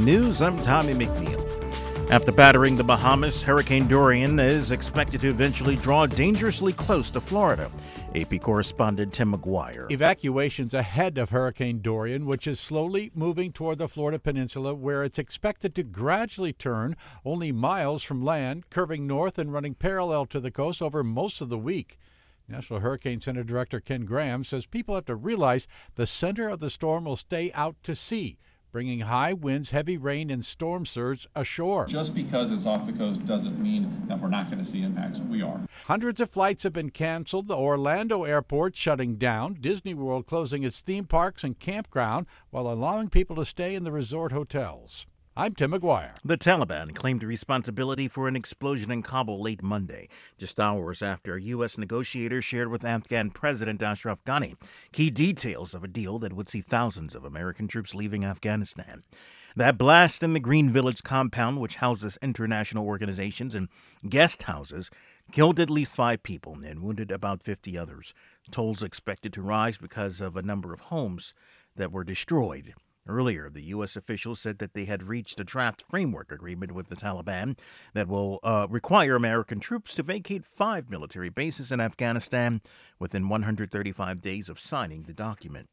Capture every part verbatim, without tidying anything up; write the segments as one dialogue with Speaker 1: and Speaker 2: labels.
Speaker 1: News, I'm Tommy McNeil. After battering the Bahamas, Hurricane Dorian is expected to eventually draw dangerously close to Florida. A P correspondent Tim McGuire.
Speaker 2: Evacuations ahead of Hurricane Dorian, which is slowly moving toward the Florida Peninsula, where it's expected to gradually turn only miles from land, curving north and running parallel to the coast over most of the week. National Hurricane Center Director Ken Graham says people have to realize the center of the storm will stay out to sea, bringing high winds, heavy rain, and storm surge ashore.
Speaker 3: Just because it's off the coast doesn't mean that we're not going to see impacts. We are.
Speaker 2: Hundreds of flights have been canceled. The Orlando airport shutting down. Disney World closing its theme parks and campground while allowing people to stay in the resort hotels. I'm Tim McGuire.
Speaker 1: The Taliban claimed responsibility for an explosion in Kabul late Monday, just hours after U S negotiators shared with Afghan President Ashraf Ghani key details of a deal that would see thousands of American troops leaving Afghanistan. That blast in the Green Village compound, which houses international organizations and guest houses, killed at least five people and wounded about fifty others. Tolls expected to rise because of a number of homes that were destroyed. Earlier, the U S officials said that they had reached a draft framework agreement with the Taliban that will uh, require American troops to vacate five military bases in Afghanistan within one hundred thirty-five days of signing the document.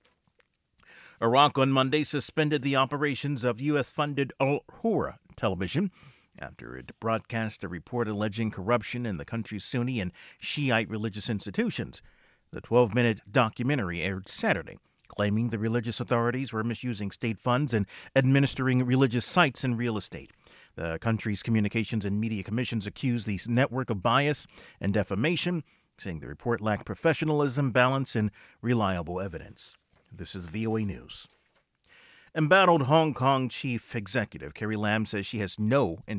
Speaker 1: Iraq on Monday suspended the operations of U S-funded Al-Hura television after it broadcast a report alleging corruption in the country's Sunni and Shiite religious institutions. The twelve-minute documentary aired Saturday, claiming the religious authorities were misusing state funds and administering religious sites and real estate. The country's Communications and Media Commissions accused the network of bias and defamation, saying the report lacked professionalism, balance, and reliable evidence. This is V O A News. Embattled Hong Kong chief executive Carrie Lam says she has no